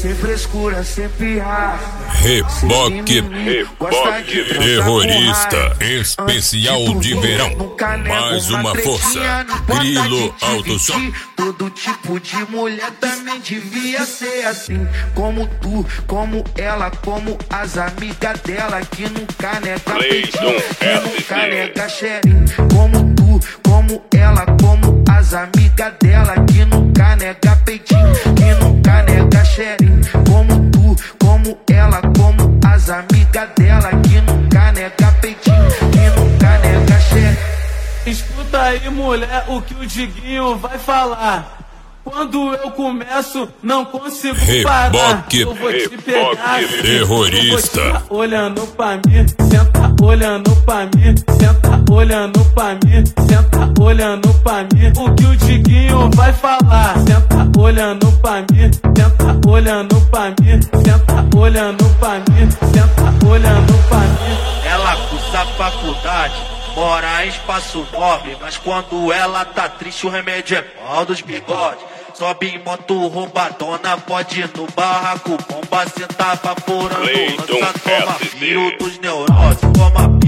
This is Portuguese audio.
sem frescura, sem pirrar. Reboque terrorista, especial de verão. Mais uma força, Grilo Alto Som. Todo tipo de mulher também devia ser assim. Como tu, como ela, como as amigas dela, que nunca nega peitinho, que nunca nega cheirinho. Como tu, como ela, como as amigas dela, que nunca nega peitinho, que nunca nega cheirinho. Como tu, como ela, como as amigas dela, que nunca nega peitinho, que nunca nega cheirinho. Escuta aí, mulher, o que o Diguinho vai falar. Quando eu começo, não consigo parar. Eu vou te pegar, terrorista. Senta olhando pra mim, senta olhando pra mim, senta olhando pra mim, senta olhando pra mim. O que o Diguinho vai falar? Senta olhando pra mim, senta olhando pra mim, senta olhando pra mim, senta olhando pra mim. Ela cursa faculdade, mora em espaço nobre, mas quando ela tá triste o remédio é pau dos bigodes. Sobe em moto roubadona, pode ir no barraco, bomba, cê tá vaporando, lança, toma, viro dos neuroses, toma